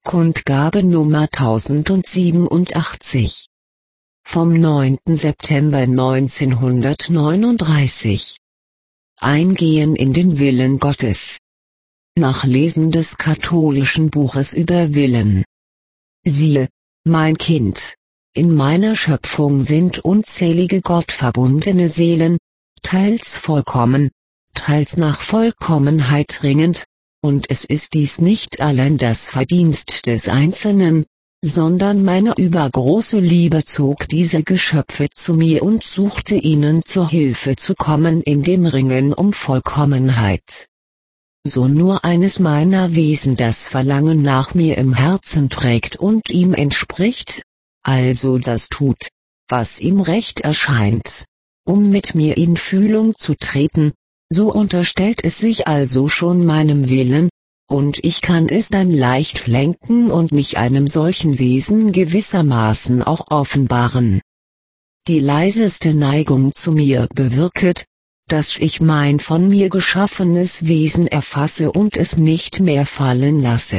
Kundgabe Nummer 1087. Vom 9. September 1939. Eingehen in den Willen Gottes. Nach Lesen des katholischen Buches über Willen. Siehe, mein Kind, in meiner Schöpfung sind unzählige gottverbundene Seelen, teils vollkommen, teils nach Vollkommenheit ringend, und es ist dies nicht allein das Verdienst des Einzelnen, sondern meine übergroße Liebe zog diese Geschöpfe zu mir und suchte ihnen zur Hilfe zu kommen in dem Ringen um Vollkommenheit. So nur eines meiner Wesen das Verlangen nach mir im Herzen trägt und ihm entspricht, also das tut, was ihm recht erscheint, um mit mir in Fühlung zu treten, so unterstellt es sich also schon meinem Willen, und ich kann es dann leicht lenken und mich einem solchen Wesen gewissermaßen auch offenbaren. Die leiseste Neigung zu mir bewirket, dass ich mein von mir geschaffenes Wesen erfasse und es nicht mehr fallen lasse.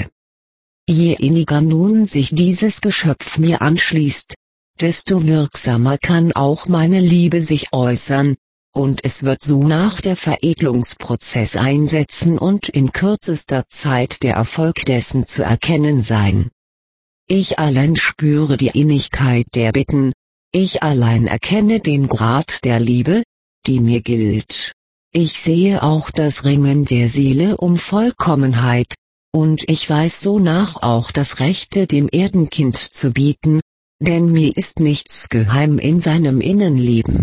Je inniger nun sich dieses Geschöpf mir anschließt, desto wirksamer kann auch meine Liebe sich äußern, und es wird so nach der Veredelungsprozess einsetzen und in kürzester Zeit der Erfolg dessen zu erkennen sein. Ich allein spüre die Innigkeit der Bitten, ich allein erkenne den Grad der Liebe, die mir gilt. Ich sehe auch das Ringen der Seele um Vollkommenheit, und ich weiß sonach auch das Rechte dem Erdenkind zu bieten, denn mir ist nichts geheim in seinem Innenleben.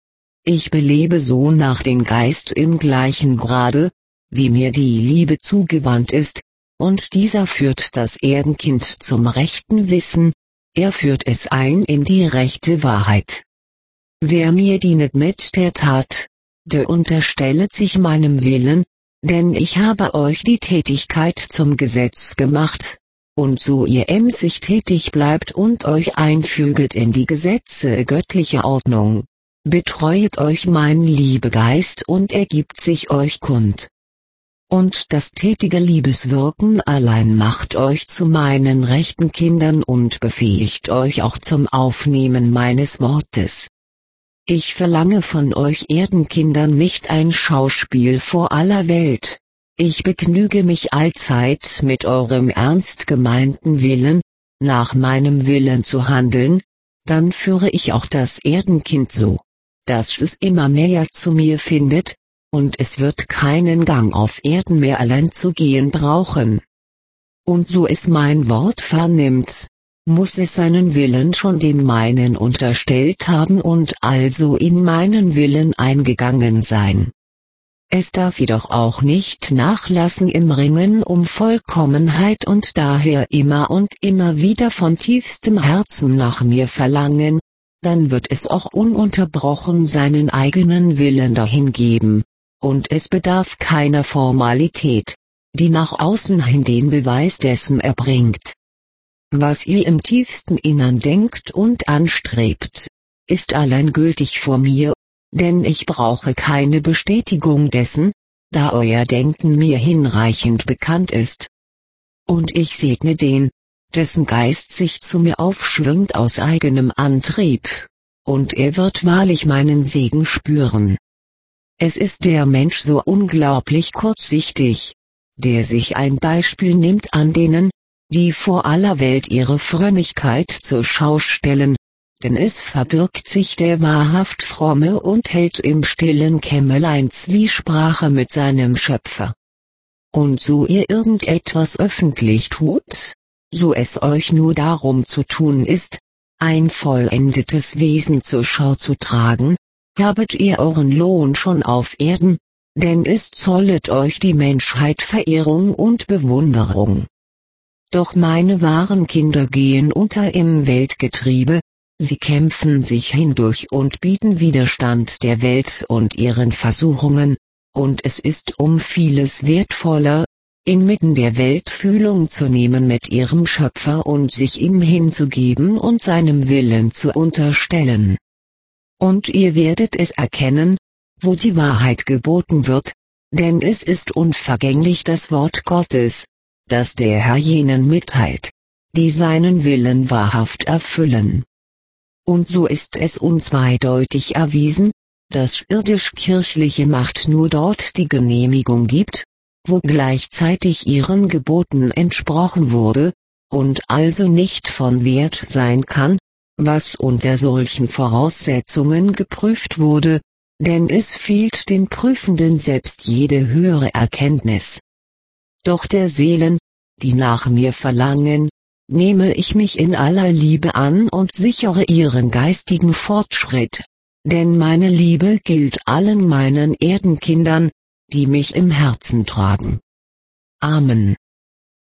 Ich belebe so nach den Geist im gleichen Grade, wie mir die Liebe zugewandt ist, und dieser führt das Erdenkind zum rechten Wissen, er führt es ein in die rechte Wahrheit. Wer mir dienet mit der Tat, der unterstellet sich meinem Willen, denn ich habe euch die Tätigkeit zum Gesetz gemacht, und so ihr emsig tätig bleibt und euch einfüget in die Gesetze göttlicher Ordnung, betreuet euch mein Liebegeist und ergibt sich euch kund. Und das tätige Liebeswirken allein macht euch zu meinen rechten Kindern und befähigt euch auch zum Aufnehmen meines Wortes. Ich verlange von euch Erdenkindern nicht ein Schauspiel vor aller Welt, ich begnüge mich allzeit mit eurem ernst gemeinten Willen, nach meinem Willen zu handeln, dann führe ich auch das Erdenkind so, dass es immer näher zu mir findet, und es wird keinen Gang auf Erden mehr allein zu gehen brauchen. Und so es mein Wort vernimmt, muss es seinen Willen schon dem meinen unterstellt haben und also in meinen Willen eingegangen sein. Es darf jedoch auch nicht nachlassen im Ringen um Vollkommenheit und daher immer und immer wieder von tiefstem Herzen nach mir verlangen, dann wird es auch ununterbrochen seinen eigenen Willen dahingeben, und es bedarf keiner Formalität, die nach außen hin den Beweis dessen erbringt. Was ihr im tiefsten Innern denkt und anstrebt, ist allein gültig vor mir, denn ich brauche keine Bestätigung dessen, da euer Denken mir hinreichend bekannt ist. Und ich segne den, dessen Geist sich zu mir aufschwingt aus eigenem Antrieb, und er wird wahrlich meinen Segen spüren. Es ist der Mensch so unglaublich kurzsichtig, der sich ein Beispiel nimmt an denen, die vor aller Welt ihre Frömmigkeit zur Schau stellen, denn es verbirgt sich der wahrhaft Fromme und hält im stillen Kämmerlein Zwiesprache mit seinem Schöpfer. Und so ihr irgendetwas öffentlich tut, so es euch nur darum zu tun ist, ein vollendetes Wesen zur Schau zu tragen, habet ihr euren Lohn schon auf Erden, denn es zollet euch die Menschheit Verehrung und Bewunderung. Doch meine wahren Kinder gehen unter im Weltgetriebe, sie kämpfen sich hindurch und bieten Widerstand der Welt und ihren Versuchungen, und es ist um vieles wertvoller, inmitten der Welt Fühlung zu nehmen mit ihrem Schöpfer und sich ihm hinzugeben und seinem Willen zu unterstellen. Und ihr werdet es erkennen, wo die Wahrheit geboten wird, denn es ist unvergänglich das Wort Gottes, dass der Herr jenen mitteilt, die seinen Willen wahrhaft erfüllen. Und so ist es unzweideutig erwiesen, dass irdisch-kirchliche Macht nur dort die Genehmigung gibt, wo gleichzeitig ihren Geboten entsprochen wurde, und also nicht von Wert sein kann, was unter solchen Voraussetzungen geprüft wurde, denn es fehlt den Prüfenden selbst jede höhere Erkenntnis. Doch der Seelen, die nach mir verlangen, nehme ich mich in aller Liebe an und sichere ihren geistigen Fortschritt, denn meine Liebe gilt allen meinen Erdenkindern, die mich im Herzen tragen. Amen.